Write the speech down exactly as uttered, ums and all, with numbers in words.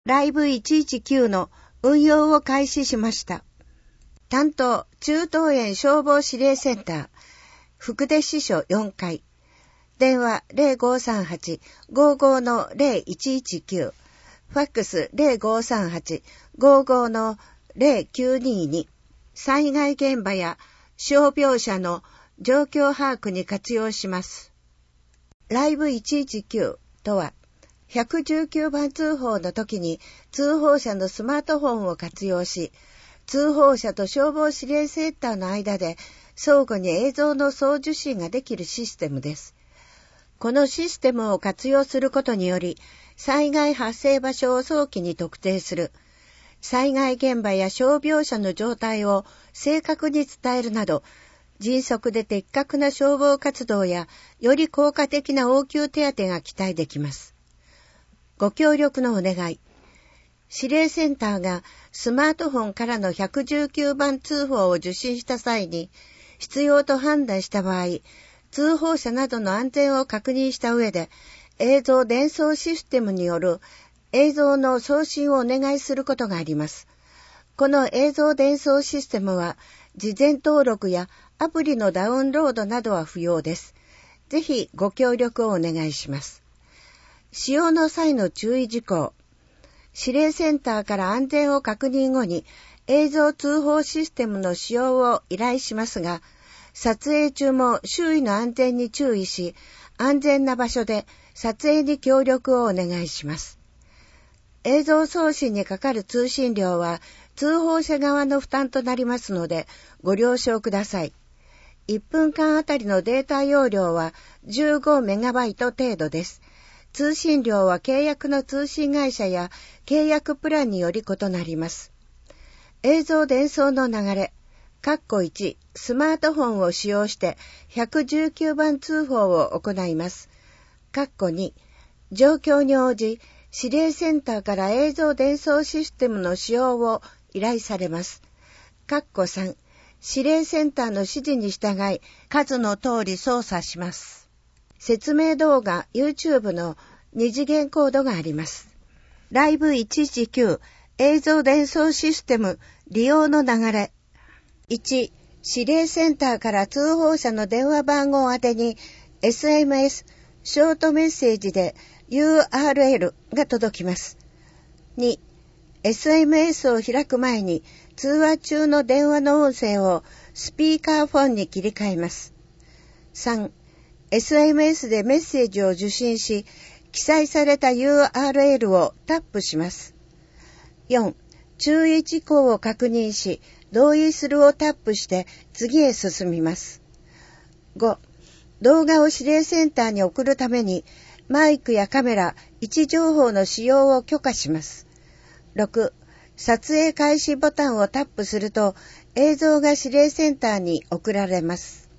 ライブいちいちきゅうの運用を開始しました。担当、中東園消防指令センター、福出支所よんかい。電話 ゼロごさんはち ごーごーのゼロいちいちきゅう。ファックス ゼロごさんはち ごーごーのゼロきゅうにに。災害現場や傷病者の状況把握に活用します。ライブいちいちきゅうとは、いちいちきゅうばん通報の時に通報者のスマートフォンを活用し、通報者と消防指令センターの間で相互に映像の送受信ができるシステムです。このシステムを活用することにより、災害発生場所を早期に特定する、災害現場や傷病者の状態を正確に伝えるなど、迅速で的確な消防活動や、より効果的な応急手当が期待できます。ご協力のお願い。指令センターがスマートフォンからのいちいちきゅうばん通報を受信した際に、必要と判断した場合、通報者などの安全を確認した上で、映像伝送システムによる映像の送信をお願いすることがあります。この映像伝送システムは、事前登録やアプリのダウンロードなどは不要です。ぜひご協力をお願いします。使用の際の注意事項。指令センターから安全を確認後に映像通報システムの使用を依頼しますが、撮影中も周囲の安全に注意し、安全な場所で撮影に協力をお願いします。映像送信にかかる通信料は通報者側の負担となりますのでご了承ください。いっぷんかんあたりのデータ容量はじゅうごメガバイト程度です。通信料は契約の通信会社や契約プランにより異なります。映像伝送の流れ。カッコいち、スマートフォンを使用していちいちきゅうばん通報を行います。カッコに、状況に応じ、指令センターから映像伝送システムの使用を依頼されます。カッコさん、指令センターの指示に従い、数の通り操作します。説明動画 YouTube のに次元コードがあります。ライブいちいちきゅう映像伝送システム利用の流れ。いち、指令センターから通報者の電話番号宛てに エスエムエス、ショートメッセージで ユーアールエル が届きます。に、エスエムエス を開く前に通話中の電話の音声をスピーカーフォンに切り替えます。さん、エスエムエス でメッセージを受信し、記載された ユーアールエル をタップします。よん、注意事項を確認し、同意するをタップして次へ進みます。ご、動画を指令センターに送るためにマイクやカメラ、位置情報の使用を許可します。ろく、撮影開始ボタンをタップすると映像が指令センターに送られます。